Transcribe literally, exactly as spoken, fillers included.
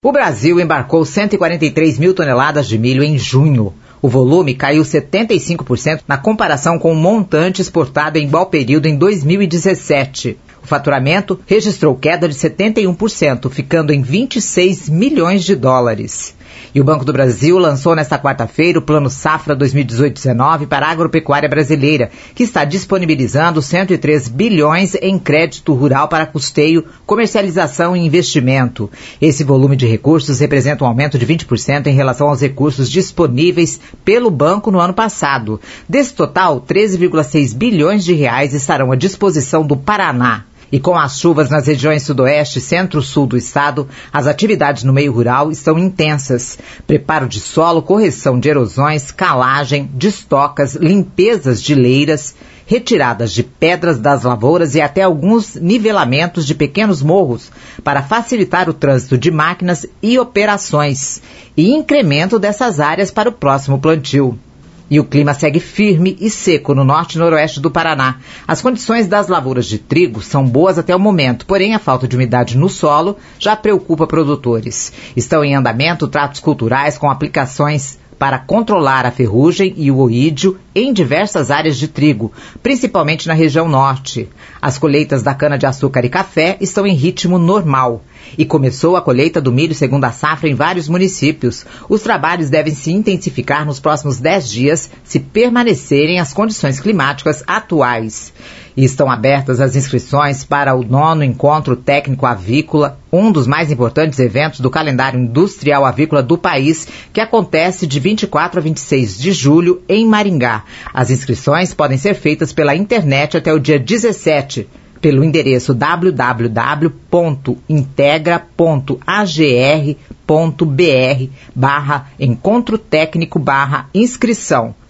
O Brasil embarcou cento e quarenta e três mil toneladas de milho em junho. O volume caiu setenta e cinco por cento na comparação com o montante exportado em igual período em dois mil e dezessete. O faturamento registrou queda de setenta e um por cento, ficando em vinte e seis milhões de dólares. E o Banco do Brasil lançou nesta quarta-feira o Plano Safra dois mil e dezoito dezenove para a agropecuária brasileira, que está disponibilizando cento e três bilhões em crédito rural para custeio, comercialização e investimento. Esse volume de recursos representa um aumento de vinte por cento em relação aos recursos disponíveis pelo banco no ano passado. Desse total, treze vírgula seis bilhões de reais estarão à disposição do Paraná. E com as chuvas nas regiões sudoeste e centro-sul do estado, as atividades no meio rural estão intensas. Preparo de solo, correção de erosões, calagem, destocas, limpezas de leiras, retiradas de pedras das lavouras e até alguns nivelamentos de pequenos morros para facilitar o trânsito de máquinas e operações e incremento dessas áreas para o próximo plantio. E o clima segue firme e seco no norte e noroeste do Paraná. As condições das lavouras de trigo são boas até o momento, porém a falta de umidade no solo já preocupa produtores. Estão em andamento tratos culturais com aplicações para controlar a ferrugem e o oídio em diversas áreas de trigo, principalmente na região norte. As colheitas da cana-de-açúcar e café estão em ritmo normal. E começou a colheita do milho segunda safra em vários municípios. Os trabalhos devem se intensificar nos próximos dez dias se permanecerem as condições climáticas atuais. E estão abertas as inscrições para o nono Encontro Técnico Avícola, um dos mais importantes eventos do calendário industrial avícola do país, que acontece de vinte e quatro a vinte e seis de julho em Maringá. As inscrições podem ser feitas pela internet até o dia dezessete, pelo endereço w w w ponto integra ponto a g r ponto b r barra encontro técnico barra inscrição.